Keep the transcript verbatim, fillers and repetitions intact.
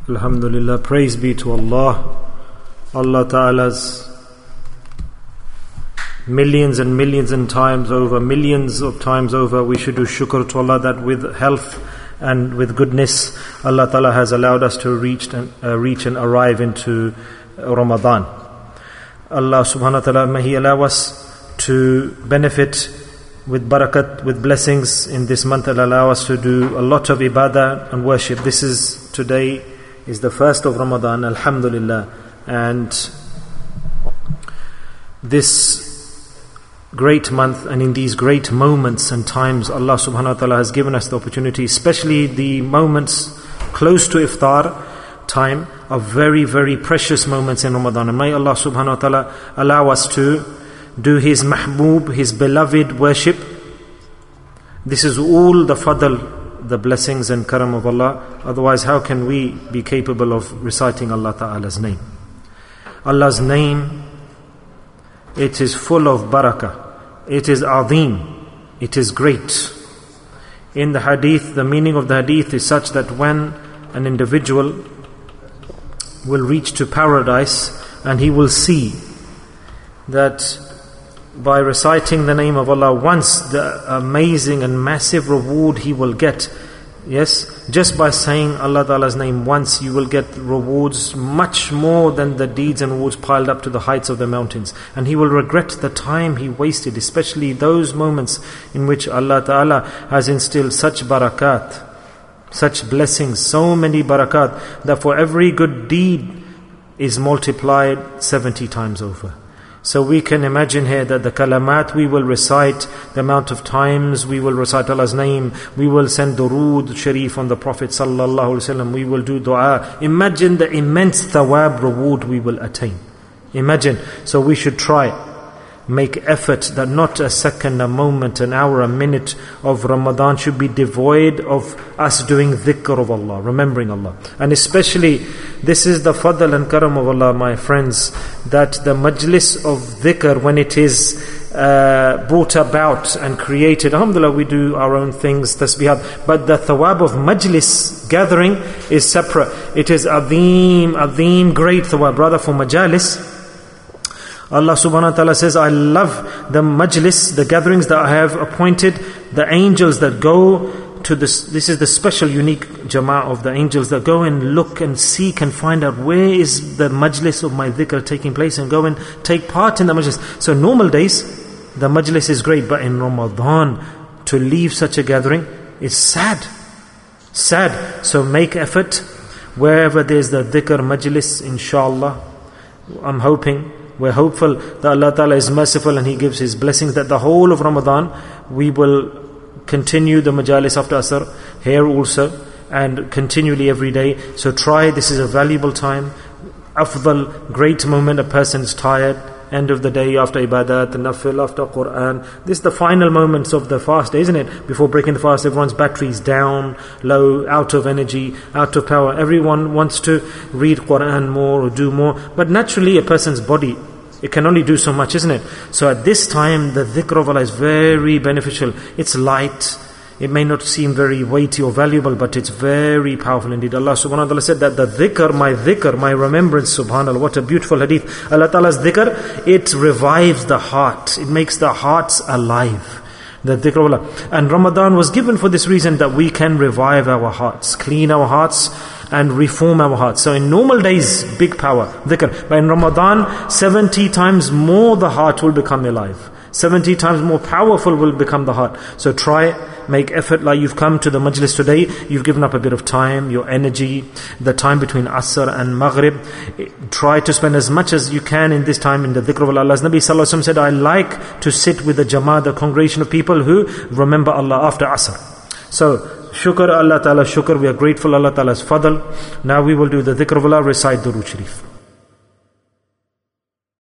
Alhamdulillah, praise be to Allah. Allah Ta'ala's millions and millions and times over, millions of times over, we should do shukr to Allah that with health and with goodness, Allah Ta'ala has allowed us to reach and, uh, reach and arrive into Ramadan. Allah Subhanahu wa Ta'ala, may He allow us to benefit with barakat, with blessings in this month, and allow us to do a lot of ibadah and worship. This is, today is the first of Ramadan, Alhamdulillah. And this great month and in these great moments and times, Allah subhanahu wa ta'ala has given us the opportunity, especially the moments close to iftar time, are very, very precious moments in Ramadan. And may Allah subhanahu wa ta'ala allow us to do His mahboob, His beloved worship. This is all the fadl, the blessings and karam of Allah. Otherwise, how can we be capable of reciting Allah Ta'ala's name? Allah's name, it is full of barakah. It is azim. It is great. In the hadith, the meaning of the hadith is such that when an individual will reach to paradise and he will see that by reciting the name of Allah once, the amazing and massive reward he will get. Yes, just by saying Allah Ta'ala's name once, you will get rewards much more than the deeds and rewards piled up to the heights of the mountains. And he will regret the time he wasted, especially those moments in which Allah Ta'ala has instilled such barakat, such blessings, so many barakat, that for every good deed is multiplied seventy times over. So we can imagine here that the kalamat we will recite, the amount of times we will recite Allah's name, we will send durood sharif on the Prophet sallallahu alaihi wasallam, we will do dua. Imagine the immense thawab reward we will attain. Imagine. So we should try, make effort that not a second, a moment, an hour, a minute of Ramadan should be devoid of us doing dhikr of Allah, remembering Allah. And especially, this is the fadl and karam of Allah, my friends, that the majlis of dhikr, when it is uh, brought about and created, alhamdulillah, we do our own things, tasbihat, but the thawab of majlis, gathering, is separate. It is azim, azim, great thawab. Rather for majalis, Allah subhanahu wa ta'ala says, I love the majlis, the gatherings that I have appointed, the angels that go to this. This is the special, unique jama'ah of the angels that go and look and seek and find out where is the majlis of my dhikr taking place, and go and take part in the majlis. So normal days, the majlis is great, but in Ramadan, to leave such a gathering is sad. Sad. So make effort. Wherever there's the dhikr majlis, inshallah, I'm hoping, we're hopeful that Allah Ta'ala is merciful and He gives His blessings, that the whole of Ramadan we will continue the majalis after Asr here also, and continually every day. So try, this is a valuable time, afdal, great moment. A person is tired, end of the day, after ibadat, nafil, after Quran. This is the final moments of the fast, isn't it? Before breaking the fast, everyone's battery is down, low, out of energy, out of power. Everyone wants to read Quran more or do more. But naturally a person's body, it can only do so much, isn't it? So at this time, the dhikr of Allah is very beneficial. It's light. It may not seem very weighty or valuable, but it's very powerful indeed. Allah subhanahu wa ta'ala said that the dhikr, my dhikr, my remembrance, subhanAllah, what a beautiful hadith. Allah Ta'ala's dhikr, it revives the heart. It makes the hearts alive. The dhikr of Allah. And Ramadan was given for this reason, that we can revive our hearts, clean our hearts, and reform our hearts. So in normal days, big power, dhikr. But in Ramadan, seventy times more the heart will become alive. seventy times more powerful will become the heart. So try, make effort, like you've come to the majlis today, you've given up a bit of time, your energy, the time between Asr and Maghrib. Try to spend as much as you can in this time in the dhikr of Allah. Allah's Nabi Sallallahu Alaihi Wasallam said, I like to sit with the jama'ah, the congregation of people who remember Allah after Asr. So, shukr Allah Ta'ala, shukr, we are grateful Allah Ta'ala's fadl. Now we will do the dhikr of Allah, recite Durood Sharif.